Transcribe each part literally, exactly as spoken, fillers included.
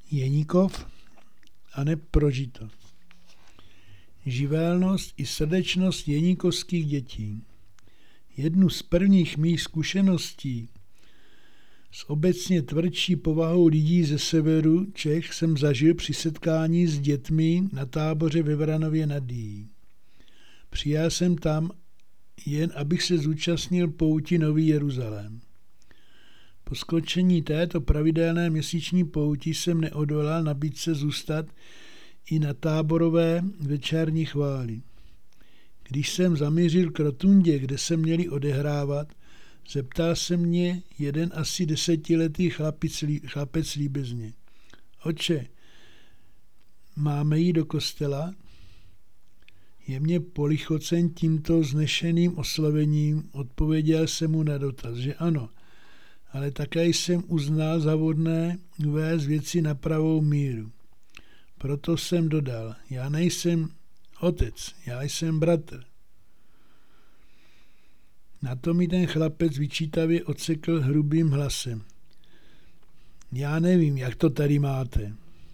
Jeníkov a neprožito. Živelnost i srdečnost jeníkovských dětí. Jednu z prvních mých zkušeností s obecně tvrdší povahou lidí ze severu Čech jsem zažil při setkání s dětmi na táboře ve Vranově nad Jíjí. Přijel jsem tam jen, abych se zúčastnil pouti Nový Jeruzalém. Po skončení této pravidelné měsíční pouti jsem neodolal nabídce zůstat i na táborové večerní chvály. Když jsem zamířil k rotundě, kde se měli odehrávat, zeptal se mě jeden asi desetiletý chlapec, chlapec líbezně. Oče, máme jít do kostela? Jemně polichocen tímto znešeným oslovením odpověděl jsem mu na dotaz, že ano, ale také jsem uznal za vhodné uvést věci na pravou míru. Proto jsem dodal, já nejsem otec, já jsem bratr. Na to mi ten chlapec vyčítavě odsekl hrubým hlasem. Já nevím, jak to tady máte.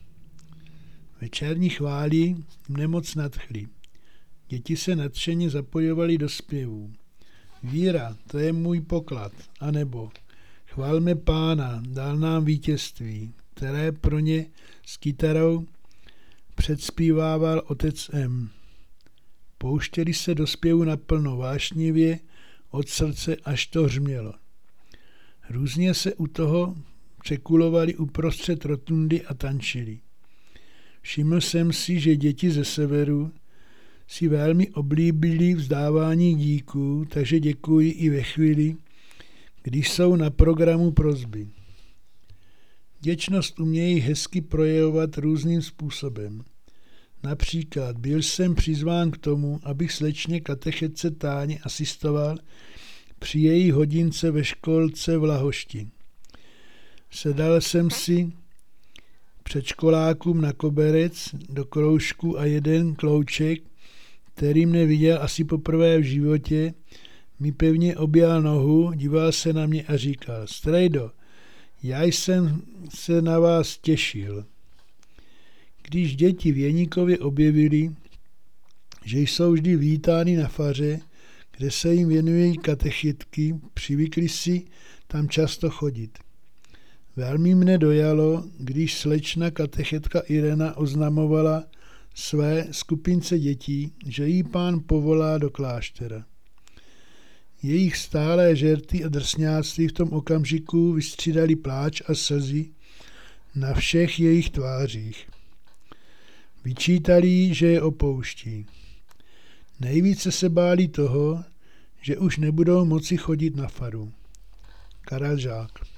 Večerní chvály mne moc nadchly. Děti se nadšeně zapojovaly do zpěvů. Víra, to je můj poklad, anebo chválme Pána, dal nám vítězství, které pro ně s kytarou předspívával otec M. Pouštěli se do zpěvu naplno vášnivě, od srdce až to hřmělo. Různě se u toho překulovali uprostřed rotundy a tančili. Všiml jsem si, že děti ze severu si velmi oblíbili vzdávání díků, takže děkuji i ve chvíli, když jsou na programu prosby. Vděčnost umějí hezky projevovat různým způsobem. Například byl jsem přizván k tomu, abych slečně katechetce Táně asistoval při její hodince ve školce v Lahošti. Sedal jsem si předškolákům na koberec do kroužku a jeden klouček, který mne viděl asi poprvé v životě, mi pevně objal nohu, díval se na mě a říkal, strejdo, já jsem se na vás těšil. Když děti v Jeníkově objevili, že jsou vždy vítány na faře, kde se jim věnují katechetky, přivykli si tam často chodit. Velmi mne dojalo, když slečna katechetka Irena oznamovala své skupince dětí, že jí Pán povolá do kláštera. Jejich stálé žerty a drsňáctví v tom okamžiku vystřídali pláč a slzy na všech jejich tvářích. Vyčítali, že je opouští. Nejvíce se báli toho, že už nebudou moci chodit na faru. Karel Žák.